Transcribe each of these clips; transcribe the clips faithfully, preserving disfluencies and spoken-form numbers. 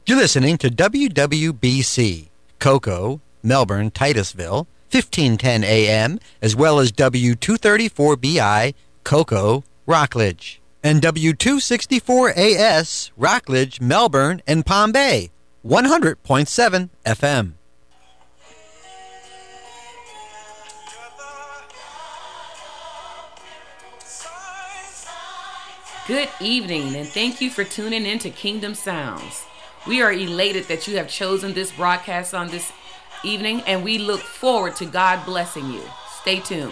You're listening to W W B C, Cocoa, Melbourne, Titusville, fifteen ten A M, as well as W two thirty-four B I, Cocoa, Rockledge, and W two sixty-four A S, Rockledge, Melbourne, and Palm Bay, one hundred point seven F M. Good evening, and thank you for tuning in to Kingdom Sounds. We are elated that you have chosen this broadcast on this evening, and we look forward to God blessing you. Stay tuned.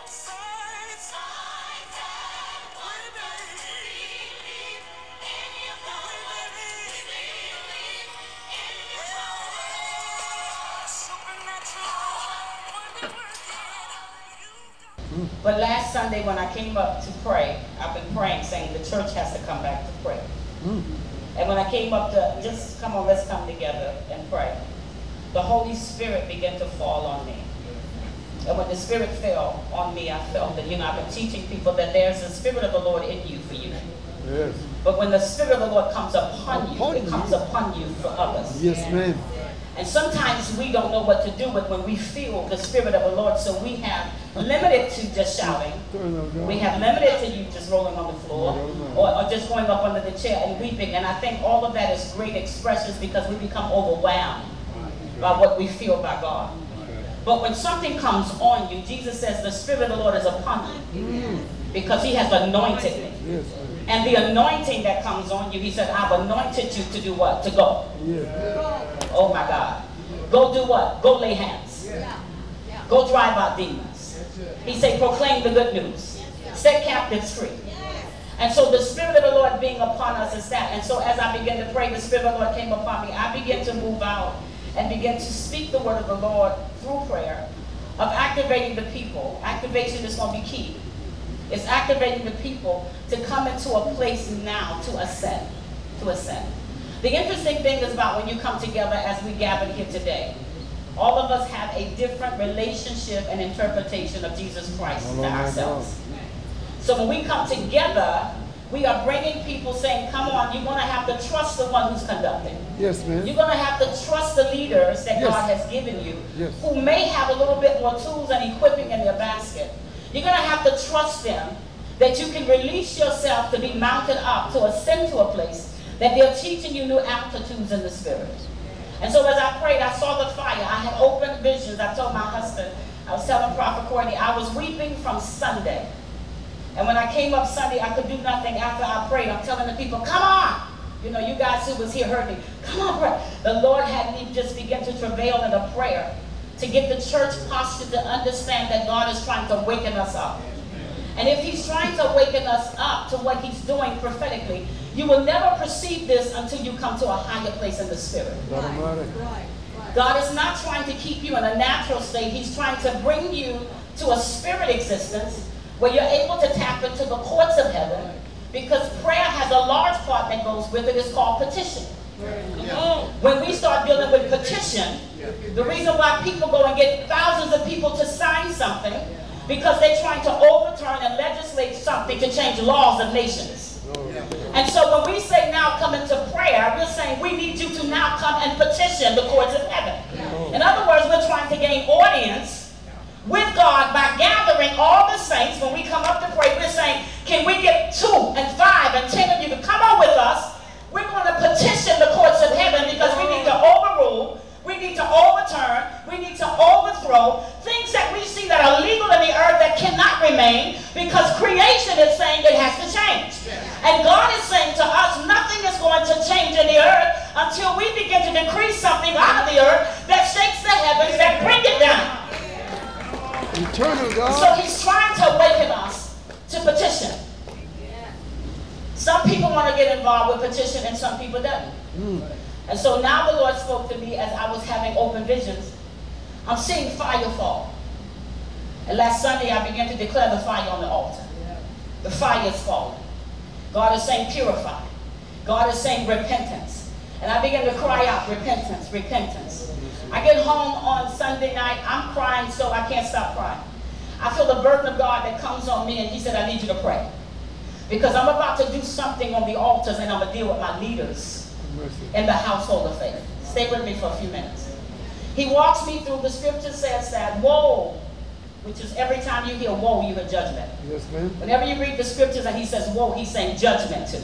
But last Sunday when I came up to pray, I've been praying, saying the church has to come back to pray. Mm. And when I came up to, just come on, let's come together and pray, the Holy Spirit began to fall on me. And when the Spirit fell on me, I felt that, you know, I've been teaching people that there's a Spirit of the Lord in you for you. Yes. But when the Spirit of the Lord comes upon you, upon it comes you. upon you for others. Yes, ma'am. And sometimes we don't know what to do with when we feel the Spirit of the Lord, so we have limited to just shouting. We have limited to you just rolling on the floor or, or just going up under the chair and weeping. And I think all of that is great expressions because we become overwhelmed by what we feel by God. But when something comes on you, Jesus says the Spirit of the Lord is upon you because he has anointed me. And the anointing that comes on you, he said, I've anointed you to do what? To go. Oh my God. Go do what? Go lay hands. Go drive out demons. He said, proclaim the good news. Set captives free. And so the Spirit of the Lord being upon us is that. And so as I began to pray, the Spirit of the Lord came upon me. I began to move out and begin to speak the word of the Lord through prayer of activating the people. Activation is going to be key. It's activating the people to come into a place now to ascend. To ascend. The interesting thing is about when you come together as we gathered here today, all of us have a different relationship and interpretation of Jesus Christ to ourselves. So when we come together, we are bringing people saying, come on, you're going to have to trust the one who's conducting. Yes, ma'am. You're going to have to trust the leaders that yes. God has given you, yes. who may have a little bit more tools and equipping in their basket. You're going to have to trust them that you can release yourself to be mounted up, to ascend to a place that they're teaching you new altitudes in the Spirit. And so as I prayed, I saw the fire. I had open visions. I told my husband, I was telling Prophet Courtney, I was weeping from Sunday. And when I came up Sunday, I could do nothing after I prayed. I'm telling the people, come on. You know, you guys who was here heard me. Come on, pray. The Lord had me just begin to travail in a prayer to get the church posture to understand that God is trying to waken us up. And if he's trying to waken us up to what he's doing prophetically, you will never perceive this until you come to a higher place in the Spirit. Right, right, right. God is not trying to keep you in a natural state. He's trying to bring you to a spirit existence where you're able to tap into the courts of heaven, because prayer has a large part that goes with it. It's called petition. Yeah. When we start dealing with petition, the reason why people go and get thousands of people to sign something, because they're trying to overturn and legislate something to change laws of nations. And so when we say now come into prayer, we're saying we need you to now come and petition the courts of heaven. In other words, we're trying to gain audience with God by gathering all the saints. When we come up to pray, we're saying, can we get two and five and ten of you to come on with us? We're going to petition the courts of heaven because we need to overrule, we need to overturn, we need to overthrow things that we see that are legal in the earth that cannot remain, because creation is saying it has to change. And God is saying to us, nothing is going to change in the earth until we begin to decree something out of the earth that shakes the heavens, that bring it down. Eternal God. So he's trying to awaken us to petition. Some people want to get involved with petition and some people don't. Mm. And so now the Lord spoke to me as I was having open visions. I'm seeing fire fall. And last Sunday I began to declare the fire on the altar. The fire is falling. God is saying purify. God is saying repentance. And I began to cry out, repentance, repentance. I get home on Sunday night, I'm crying so I can't stop crying. I feel the burden of God that comes on me, and he said, I need you to pray. Because I'm about to do something on the altars, and I'm going to deal with my leaders. in the household of faith. Stay with me for a few minutes. He walks me through the scripture says that woe, which is every time you hear woe, you hear judgment. Yes, ma'am. Whenever you read the scriptures and he says woe, he's saying judgment too.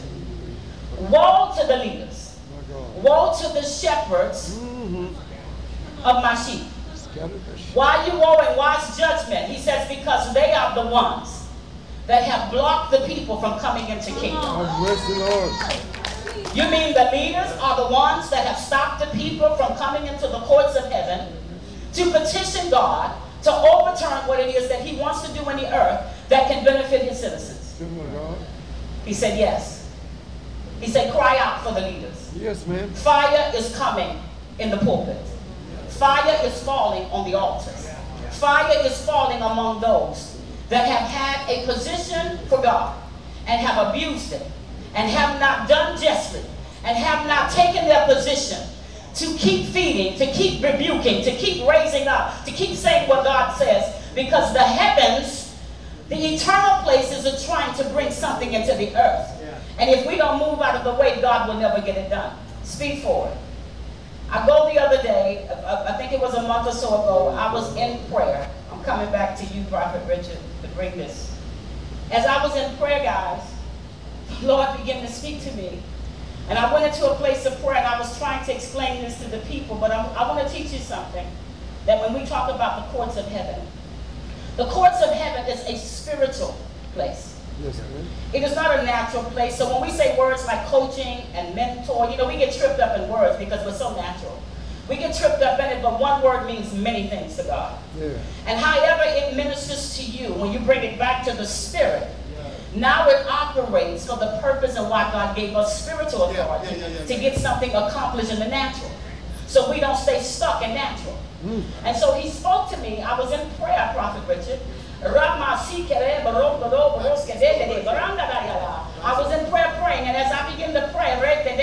Woe to the leaders. Woe to the shepherds Mm-hmm. of my sheep. Scattered the sheep. Why are you woeing? Why is judgment? He says because they are the ones that have blocked the people from coming into kingdom. Have mercy, Lord. You mean the leaders are the ones that have stopped the people from coming into the courts of heaven to petition God to overturn what it is that he wants to do in the earth that can benefit his citizens? Good one, God. He said yes. He said cry out for the leaders. Yes, ma'am. Fire is coming in the pulpit. Fire is falling on the altars. Fire is falling among those that have had a position for God and have abused it and have not done justly and have not taken their position to keep feeding, to keep rebuking, to keep raising up, to keep saying what God says, because the heavens, the eternal places, are trying to bring something into the earth. And if we don't move out of the way, God will never get it done. Speed forward. I go the other day, I think it was a month or so ago, I was in prayer. I'm coming back to you, Prophet Richard, to bring this. As I was in prayer, guys, the Lord began to speak to me. And I went into a place of prayer, and I was trying to explain this to the people, but I'm, I want to teach you something, that when we talk about the courts of heaven, the courts of heaven is a spiritual place. Yes, ma'am. It is not a natural place. So when we say words like coaching and mentor, you know, we get tripped up in words because we're so natural. We get tripped up in it, but one word means many things to God. Yeah. And however it ministers to you, when you bring it back to the spirit, now it operates for the purpose and why God gave us spiritual authority, Yeah, yeah, yeah, yeah. to get something accomplished in the natural. So we don't stay stuck in natural. Mm. And so he spoke to me. I was in prayer, Prophet Richard. I was in prayer praying, and as I began to pray,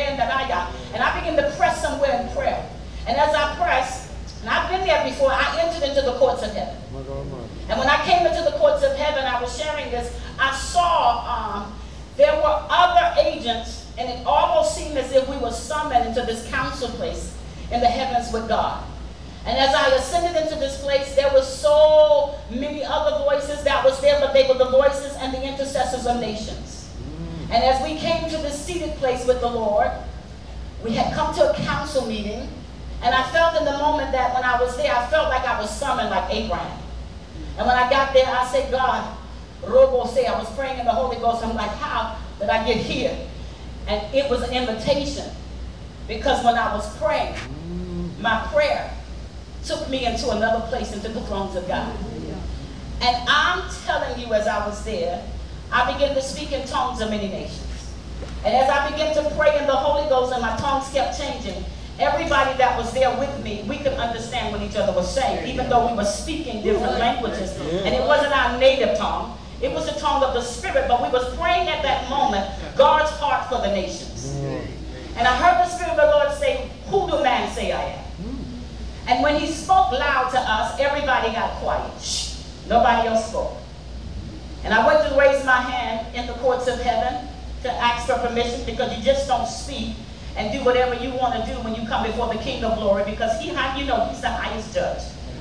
and I began to press somewhere in prayer. And as I pressed, and I've been there before, I entered into the courts of heaven. My God, my. And when I came into the courts of heaven, I was sharing this, I saw um, there were other agents, and it almost seemed as if we were summoned into this council place in the heavens with God. And as I ascended into this place, there were so many other voices that was there, but they were the voices and the intercessors of nations. And as we came to this seated place with the Lord, we had come to a council meeting, and I felt in the moment that when I was there, I felt like I was summoned like Abraham. And when I got there, I said, God, Robo say, I was praying in the Holy Ghost. I'm like, how did I get here? And it was an invitation, because when I was praying, my prayer took me into another place, into the thrones of God. And I'm telling you, as I was there, I began to speak in tongues of many nations. And as I began to pray in the Holy Ghost and my tongues kept changing, everybody that was there with me, we could understand what each other was saying, even though we were speaking different languages. And it wasn't our native tongue. It was the tongue of the Spirit, but we was praying at that moment, God's heart for the nations. And I heard the Spirit of the Lord say, who do man say I am? And when he spoke loud to us, everybody got quiet. Shh. Nobody else spoke. And I went to raise my hand in the courts of heaven to ask for permission, because you just don't speak and do whatever you want to do when you come before the King of Glory, because he, you know, he's the highest judge.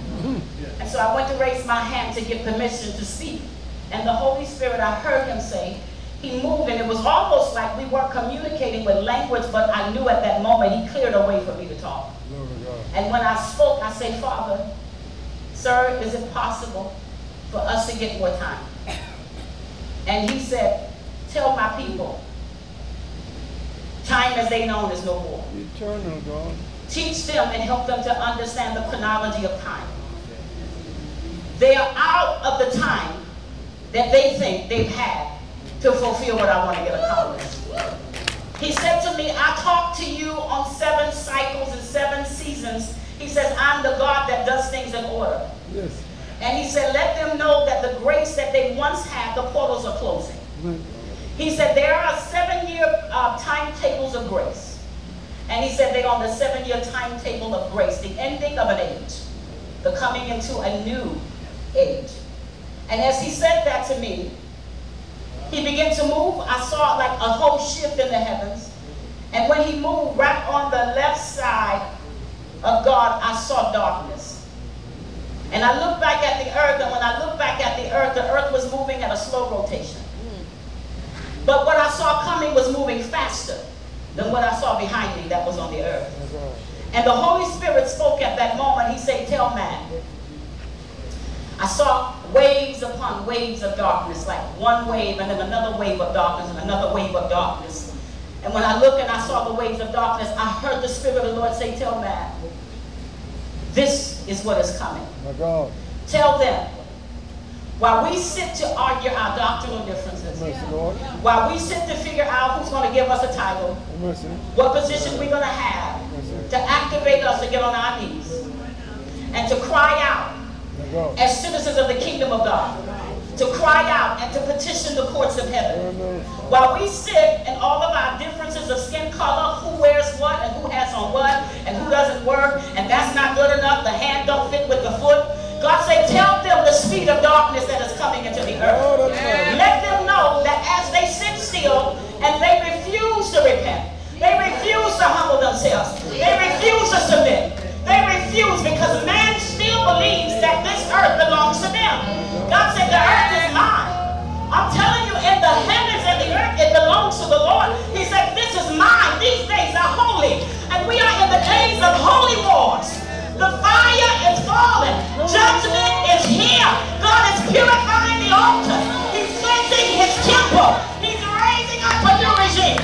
And so I went to raise my hand to get permission to speak. And the Holy Spirit, I heard him say, he moved, and it was almost like we weren't communicating with language, but I knew at that moment he cleared a way for me to talk. And when I spoke, I said, Father, sir, is it possible for us to get more time? And he said, tell my people, time as they know is no more. Eternal God. Teach them and help them to understand the chronology of time. They are out of the time that they think they've had to fulfill what I want to get accomplished. He said to me, I talk to you on seven cycles and seven seasons. He says, I'm the God that does things in order. Yes. And he said, let them know that the grace that they once had, the portals are closing. He said, there are seven-year uh, timetables of grace. And he said, they're on the seven-year timetable of grace, the ending of an age, the coming into a new age. And as he said that to me, he began to move. I saw like a whole shift in the heavens. And when he moved right on the left side of God, I saw darkness. And I looked back at the earth, and when I looked back at the earth, the earth was moving at a slow rotation. But what I saw coming was moving faster than what I saw behind me that was on the earth. And the Holy Spirit spoke at that moment. He said, tell man. I saw waves upon waves of darkness, like one wave and then another wave of darkness and another wave of darkness. And when I looked and I saw the waves of darkness, I heard the Spirit of the Lord say, tell man, this is what is coming. My God. Tell them, while we sit to argue our doctrinal differences, Mercy, Lord. while we sit to figure out who's going to give us a title, Mercy. what position we're going to have, to activate us to get on our knees, and to cry out My God. as citizens of the kingdom of God, to cry out and to petition the courts of heaven. While we sit in all of our differences of skin color, who wears what and who has on what and who doesn't work, and that's not good enough, the hand don't fit with the foot. God said, tell them the speed of darkness that is coming into the earth. Let them know that as they sit still and they refuse to repent, they refuse to humble themselves, they refuse to submit, they refuse because man still believes that this earth belongs to them. God said, the earth is mine. I'm telling you, in the heavens and the earth, it belongs to the Lord. He said, this is mine. These days are holy. And we are in the days of holy wars. The fire is falling. Judgment is here. God is purifying the altar. He's cleansing his temple. He's raising up a new regime.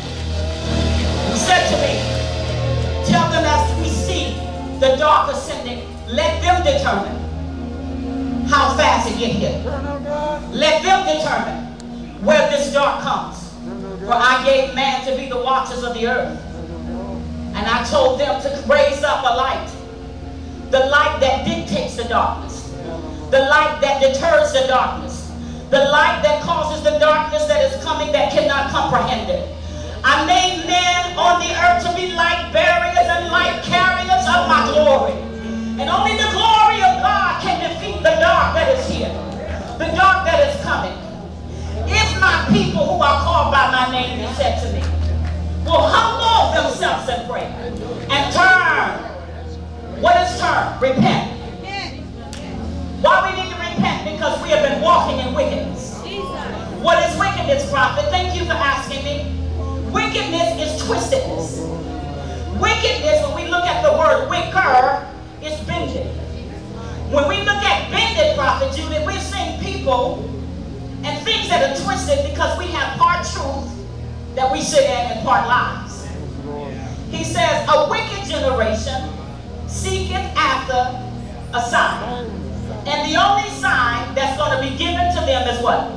He said to me, tell them as we see the dark ascending, let them determine how fast it get here. Let them determine where this dark comes. For I gave man to be the watchers of the earth. And I told them to raise up a light. The light that dictates the darkness. The light that deters the darkness. The light that causes the darkness that is coming that cannot comprehend it. I made men on the earth to be light bearers and light carriers of my glory. And only the glory of God can defeat the dark that is here. The dark that is coming. If my people who are called by my name, he said to me, will humble themselves and pray and turn. What is turn? Repent. Why we need to repent? Because we have been walking in wickedness. What is wickedness, prophet? Thank you for asking me. Wickedness is twistedness. Wickedness, when we look at the word wicker, is bended. When we look at bended, prophet Judith, we're seeing people and things that are twisted because we have part truth that we sit in and part lies. He says, a wicked generation seeketh after a sign. And the only sign that's going to be given to them is what?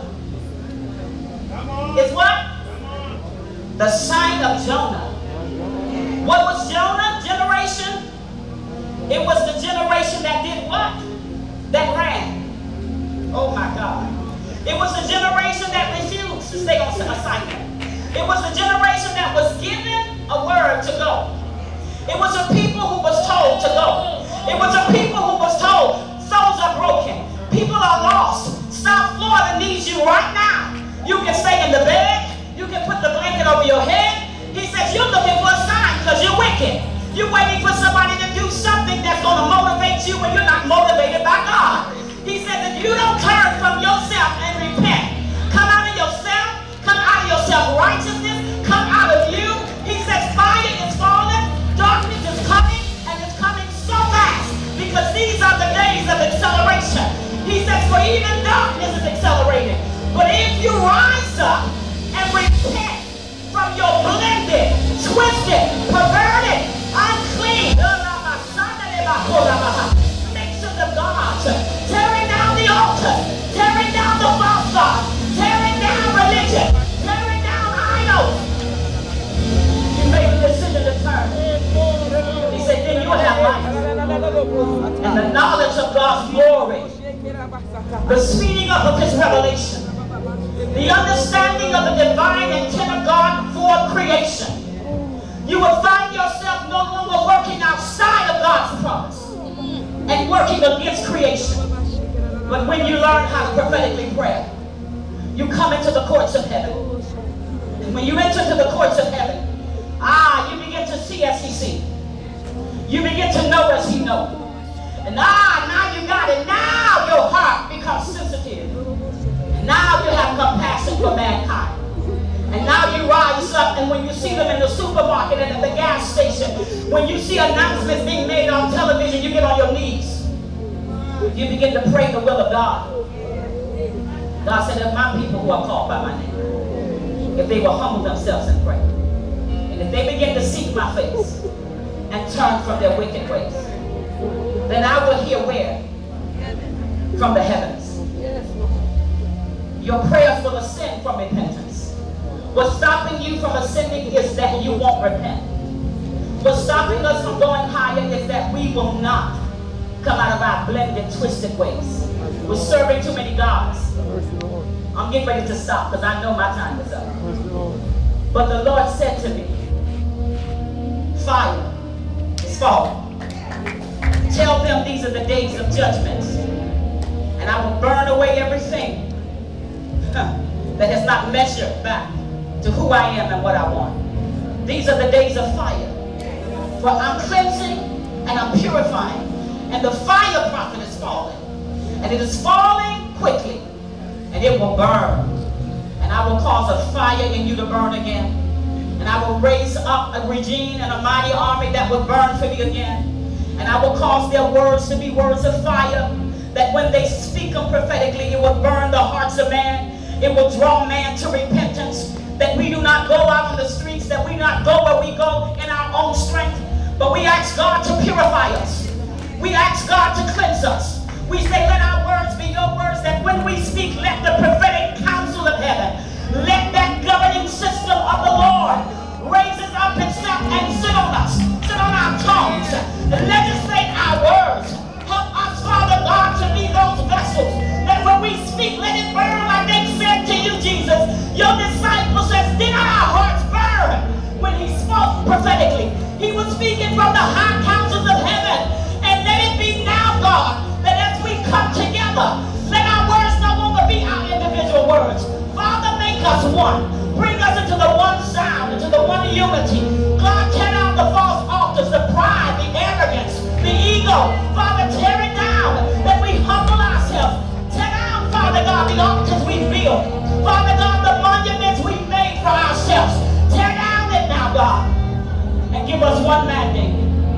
Is what? The sign of Jonah. What was Jonah generation? It was the generation that did what? That ran. Oh my God. It was the generation that refused to stay on assignment. It was the generation that was given a word to go. It was a people who was told to go. It was a people who was told, souls are broken. People are lost. South Florida needs you right now. You can stay in the bed. You can put the blanket over your head. He says, you're looking for a sign because you're wicked. You're waiting for somebody to do something that's going to motivate you when you're not motivated by God. He says, if you don't turn from yourself and repent, come out of yourself, come out of your self-righteousness, come out of you. He says, fire is falling, darkness is coming, and it's coming so fast because these are the days of acceleration. He says, for even darkness is accelerating. But if you rise up and repent from your blended, twisted, perverted, unclean mixtures of gods, tearing down the altar, tearing down the false gods, tearing down religion, tearing down idols. You made a decision to turn. He said, then you'll have life. And the knowledge of God's glory, the speeding up of his revelation, the understanding of the divine intent of God for creation. You will find yourself no longer working outside of God's promise and working against creation. But when you learn how to prophetically pray, you come into the courts of heaven. And when you enter into the courts of heaven, Ah, you begin to see as he sees. You begin to know as he knows. And ah, now you got it. Now your heart becomes sensitive. And now you have compassion for mankind. And now you rise up, and when you see them in the supermarket and at the gas station, when you see announcements being made on television, you get on your knees. You begin to pray the will of God. God said, if my people who are called by my name, if they will humble themselves and pray, and if they begin to seek my face and turn from their wicked ways, then I will hear where? From the heavens. Your prayers will ascend from repentance. What's stopping you from ascending is that you won't repent. What's stopping us from going higher is that we will not come out of our blended, twisted ways. We're serving too many gods. I'm getting ready to stop because I know my time is up. But the Lord said to me, fire is falling. Tell them these are the days of judgment. And I will burn away everything that has not measured back to who I am and what I want. These are the days of fire. For I'm cleansing and I'm purifying. And the fire prophet is falling. And it is falling quickly. And it will burn. And I will cause a fire in you to burn again. And I will raise up a regime and a mighty army that will burn for me again. And I will cause their words to be words of fire, that when they speak them prophetically, it will burn the hearts of man. It will draw man to repentance, that we do not go out on the streets, that we not go where we go in our own strength, but we ask God to purify us. We ask God to cleanse us. We say, let our words be your words, that when we speak, let the prophetic counsel of heaven, let that governing system of the Lord raise us up itself and sit on us, sit on our tongues, and legislate our words. Help us, Father God, to be those vessels that when we speak, let it burn like they said to you, Jesus. Your disciple says, did not our hearts burn when he spoke prophetically? He was speaking from the high councils of heaven. And let it be now, God, that as we come together, let our words no longer be our individual words. Father, make us one. Bring us into the one sound, into the one unity. God, tear down the false altars, the pride, the arrogance, the ego. Father, tear it down, that we humble ourselves. Tear down, Father God, the altars we built. Father God, the monuments we made for ourselves. Tear down it now, God, and give us one mandate,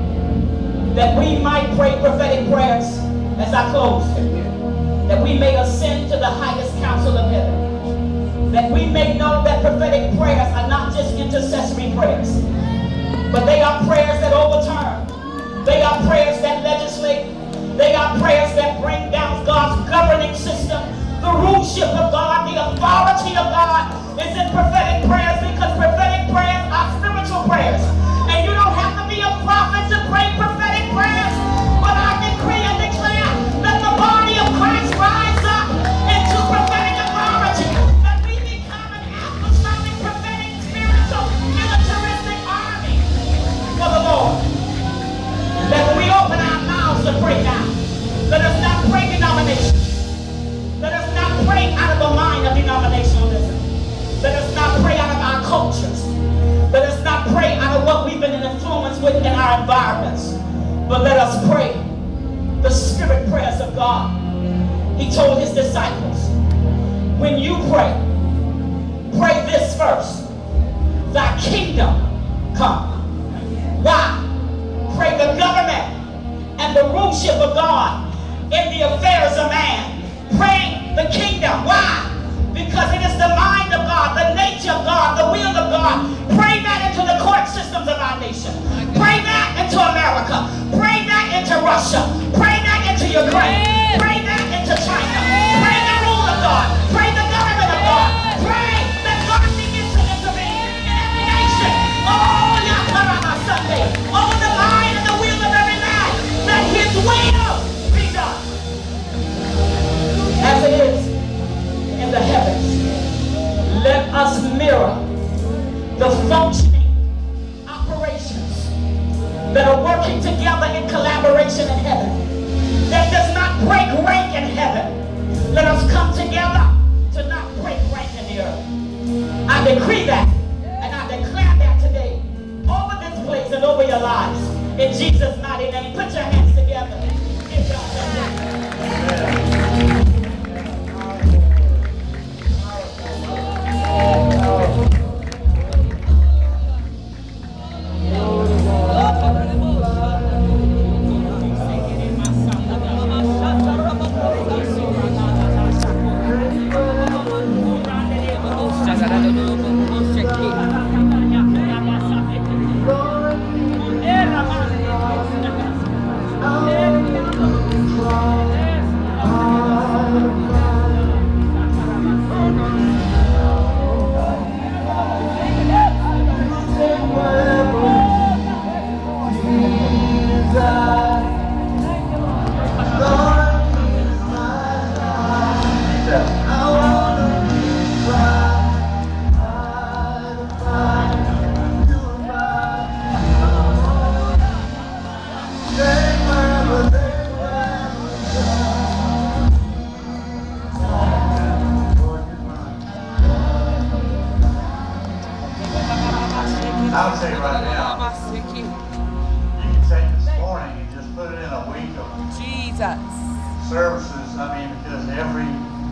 that we might pray prophetic prayers as I close, that we may ascend to the highest council of heaven, that we may know that prophetic prayers are not just intercessory prayers, but they are prayers that overturn. They are prayers that legislate. They are prayers that bring down God's governing system. The ruleship of God, the authority of God is in prophetic prayers, because prophetic prayers are spiritual prayers. And you don't have to be a prophet to pray prophetic prayers. But I decree and declare that the body of Christ rise up into prophetic authority. That we become an apostolic, prophetic, spiritual, militaristic army for the Lord. That when we open our mouths to pray now, let us not pray denomination. Let us not pray out of the mind of denominationalism. Let us not pray out of our cultures. Let us not pray out of what we've been influenced with in our environments. But let us pray the spirit prayers of God. He told his disciples, when you pray, pray this first: thy kingdom come. Why? Pray the government and the ruleship of God in the affairs of man. Pray the kingdom. Why? Because it is the mind of God, the nature of God, the will of God. Pray that into the court systems of our nation. Pray that into America. Pray that into Russia. Pray that into Ukraine. Pray that into China. Pray the rule of God. Pray the government of God. Pray that God begins to intervene in every nation. Oh, Yakarama Sunday. Over the mind and the will of every man, that his will be done. As it is in the heavens, let us mirror the functioning operations that are working together in collaboration in heaven, that does not break rank in heaven. Let us come together to not break rank in the earth. I decree that, and I declare that today, In Jesus' mighty name, put your hands together. Give God I'll tell you right now, you can take this morning and just put it in a week of Jesus. services. I mean, because every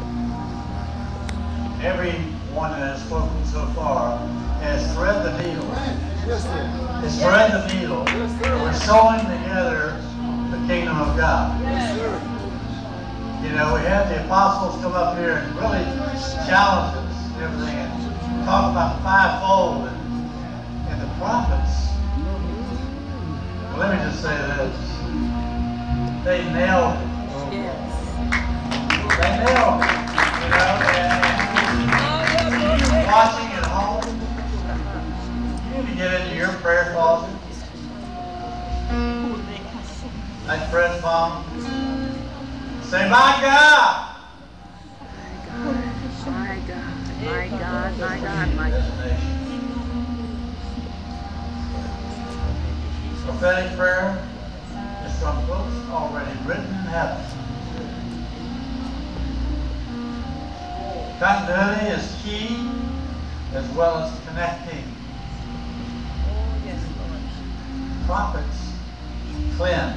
every one that has spoken so far has thread the needle. It's thread the needle. We're sewing together the kingdom of God. You know, we had the apostles come up here and really challenge us and everything and talk about the fivefold and and the prophets. Well, let me just say this. They nailed it. They nailed it. You know, and, and you watching at home, you need to get into your prayer closet. Like Fred's mom. Say, my God. My God, my God, my God, my God. Prophetic prayer is from books already written in heaven. Continuity is key as well as connecting. Prophets cleanse.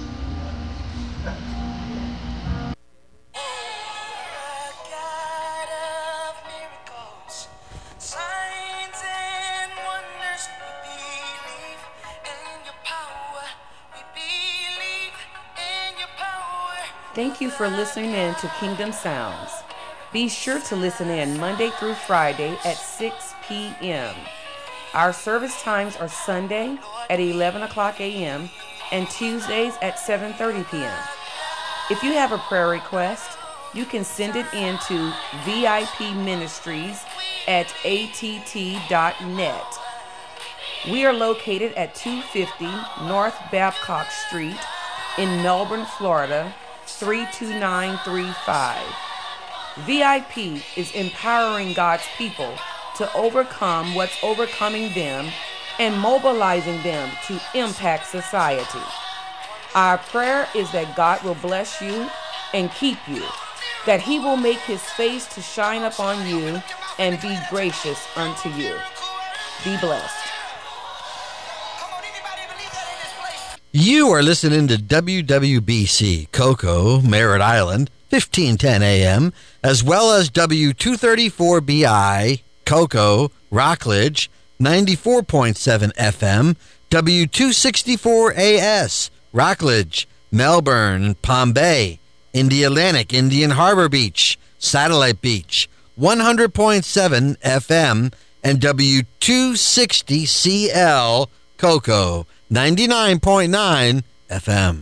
Thank you for listening in to Kingdom Sounds. Be sure to listen in Monday through Friday at six p.m. Our service times are Sunday at eleven o'clock a.m. and Tuesdays at seven thirty p.m. If you have a prayer request, you can send it in to V I P Ministries at A T T dot net. We are located at two fifty North Babcock Street in Melbourne, Florida, three two nine three five. V I P is empowering God's people to overcome what's overcoming them and mobilizing them to impact society. Our prayer is that God will bless you and keep you, that He will make His face to shine upon you and be gracious unto you. Be blessed. You are listening to W W B C, Cocoa, Merritt Island, fifteen ten a.m., as well as W two thirty-four B I, Cocoa, Rockledge, ninety-four point seven F M, W two sixty-four A S, Rockledge, Melbourne, Palm Bay, Indialantic, Indian Harbor Beach, Satellite Beach, one hundred point seven F M, and W two sixty C L, Cocoa, ninety-nine point nine F M.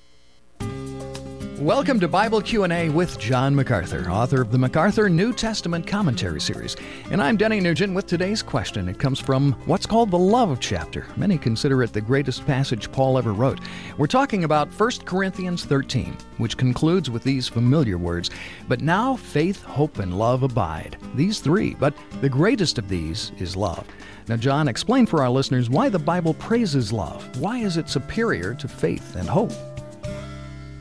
Welcome to Bible Q and A with John MacArthur, author of the MacArthur New Testament Commentary Series. And I'm Denny Nugent with today's question. It comes from what's called the Love chapter. Many consider it the greatest passage Paul ever wrote. We're talking about First Corinthians thirteen, which concludes with these familiar words, "But now faith, hope, and love abide." These three, but the greatest of these is love. Now, John, explain for our listeners why the Bible praises love. Why is it superior to faith and hope?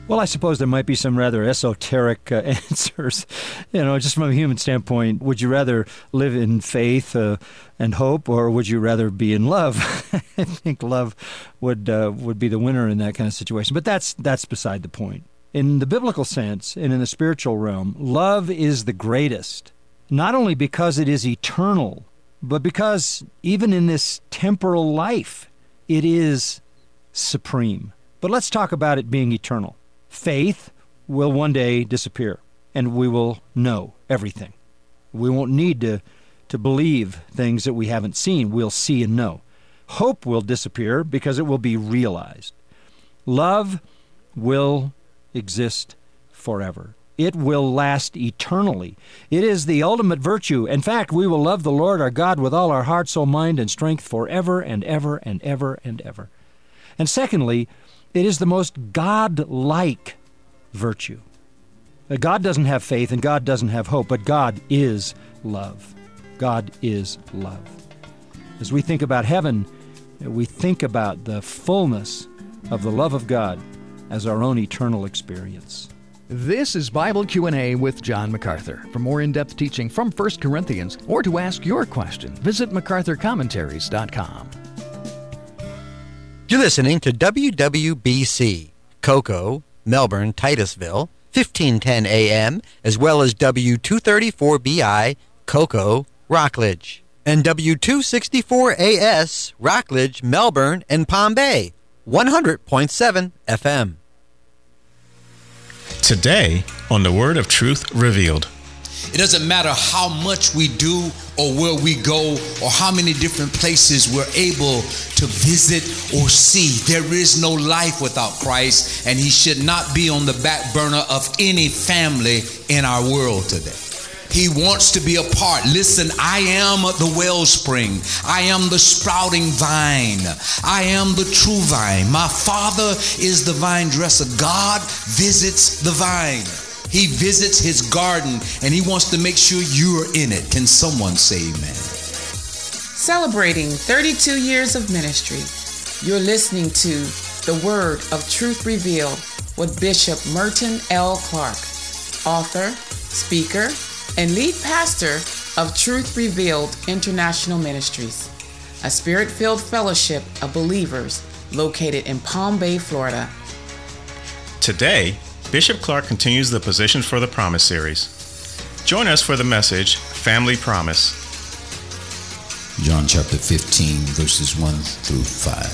Well, I suppose there might be some rather esoteric uh, answers, you know, just from a human standpoint. Would you rather live in faith uh, and hope, or would you rather be in love? I think love would uh, would be the winner in that kind of situation. But that's that's beside the point. In the biblical sense and in the spiritual realm, love is the greatest, not only because it is eternal, but because even in this temporal life, it is supreme. But let's talk about it being eternal. Faith will one day disappear, and we will know everything. We won't need to, to believe things that we haven't seen. We'll see and know. Hope will disappear because it will be realized. Love will exist forever. It will last eternally. It is the ultimate virtue. In fact, we will love the Lord our God with all our heart, soul, mind, and strength forever and ever and ever and ever. And secondly, it is the most God-like virtue. God doesn't have faith and God doesn't have hope, but God is love. God is love. As we think about heaven, we think about the fullness of the love of God as our own eternal experience. This is Bible Q and A with John MacArthur. For more in-depth teaching from First Corinthians or to ask your question, visit macarthur commentaries dot com. You're listening to W W B C, Cocoa, Melbourne, Titusville, fifteen ten A M, as well as W two thirty-four B I, Cocoa, Rockledge, and W two sixty-four A S, Rockledge, Melbourne, and Palm Bay, one hundred point seven F M. Today on the Word of Truth Revealed. It doesn't matter how much we do or where we go or how many different places we're able to visit or see. There is no life without Christ, and he should not be on the back burner of any family in our world today. He wants to be a part. Listen, I am the wellspring. I am the sprouting vine. I am the true vine. My Father is the vine dresser. God visits the vine. He visits his garden, and he wants to make sure you're in it. Can someone say amen? Celebrating thirty-two years of ministry, you're listening to The Word of Truth Revealed with Bishop Merton L. Clark, author, speaker, and lead pastor of Truth Revealed International Ministries, a spirit-filled fellowship of believers located in Palm Bay, Florida. Today, Bishop Clark continues the Positions for the Promise series. Join us for the message, Family Promise. John chapter fifteen, verses one through five.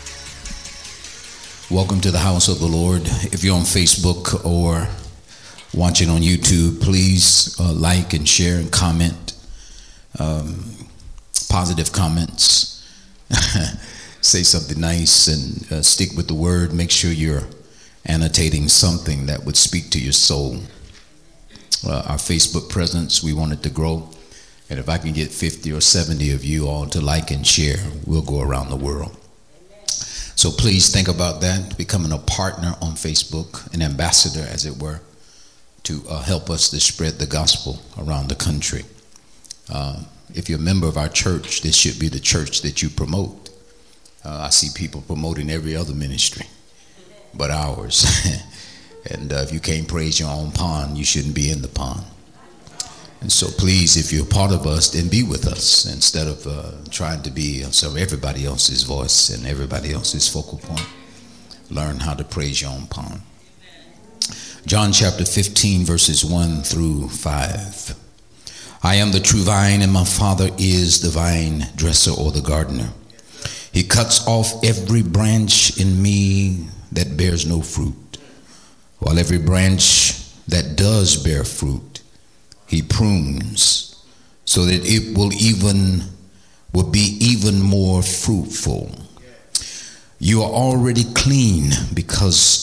Welcome to the house of the Lord. If you're on Facebook or watching on YouTube, please uh, like and share and comment. Um, positive comments. Say something nice and uh, stick with the word. Make sure you're annotating something that would speak to your soul. Uh, our Facebook presence, we want it to grow. And if I can get fifty or seventy of you all to like and share, we'll go around the world. So please think about that, becoming a partner on Facebook, an ambassador, as it were, to uh, help us to spread the gospel around the country. Uh, if you're a member of our church, this should be the church that you promote. Uh, I see people promoting every other ministry but ours. And uh, if you can't praise your own pond, you shouldn't be in the pond. And so please, if you're part of us, then be with us instead of uh, trying to be uh, so everybody else's voice and everybody else's focal point. Learn how to praise your own pond. John chapter fifteen, verses one through five. I am the true vine, and my Father is the vine dresser or the gardener. He cuts off every branch in me that bears no fruit, while every branch that does bear fruit, he prunes, so that it will even will be even more fruitful. You are already clean because